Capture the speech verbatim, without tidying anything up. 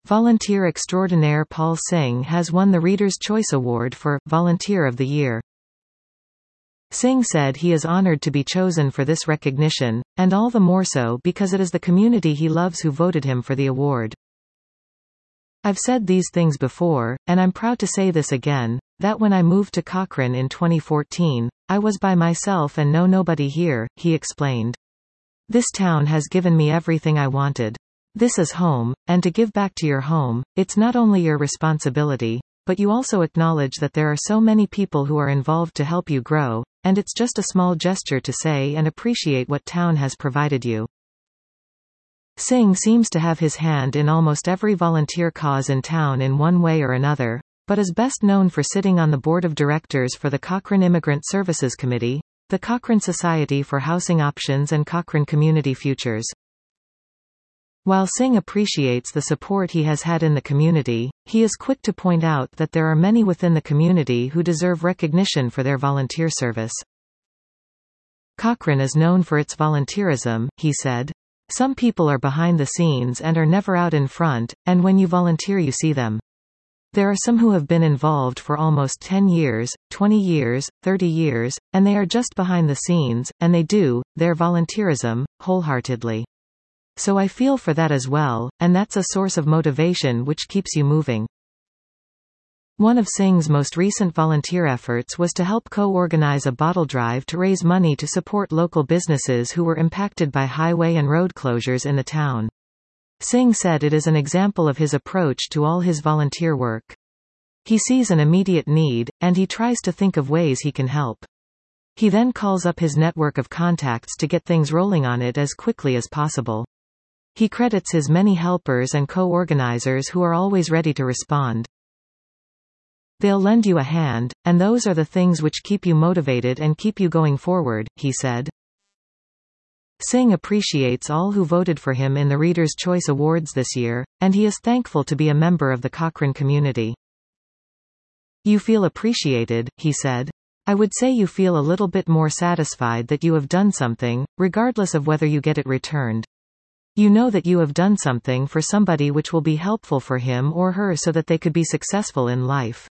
Volunteer extraordinaire Paul Singh has won the Reader's Choice Award for Volunteer of the Year. Singh said he is honored to be chosen for this recognition, and all the more so because it is the community he loves who voted him for the award. I've said these things before, and I'm proud to say this again, that when I moved to Cochrane in twenty fourteen, I was by myself and know nobody here, he explained. This town has given me everything I wanted. This is home, and to give back to your home, it's not only your responsibility, but you also acknowledge that there are so many people who are involved to help you grow, and it's just a small gesture to say and appreciate what town has provided you. Singh seems to have his hand in almost every volunteer cause in town in one way or another, but is best known for sitting on the board of directors for the Cochrane Immigrant Services Committee, the Cochrane Society for Housing Options and Cochrane Community Futures. While Singh appreciates the support he has had in the community, he is quick to point out that there are many within the community who deserve recognition for their volunteer service. Cochrane is known for its volunteerism, he said. Some people are behind the scenes and are never out in front, and when you volunteer you see them. There are some who have been involved for almost ten years, twenty years, thirty years, and they are just behind the scenes, and they do their volunteerism wholeheartedly. So I feel for that as well, and that's a source of motivation which keeps you moving. One of Singh's most recent volunteer efforts was to help co-organize a bottle drive to raise money to support local businesses who were impacted by highway and road closures in the town. Singh said it is an example of his approach to all his volunteer work. He sees an immediate need, and he tries to think of ways he can help. He then calls up his network of contacts to get things rolling on it as quickly as possible. He credits his many helpers and co-organizers who are always ready to respond. They'll lend you a hand, and those are the things which keep you motivated and keep you going forward, he said. Singh appreciates all who voted for him in the Reader's Choice Awards this year, and he is thankful to be a member of the Cochrane community. You feel appreciated, he said. I would say you feel a little bit more satisfied that you have done something, regardless of whether you get it returned. You know that you have done something for somebody which will be helpful for him or her so that they could be successful in life.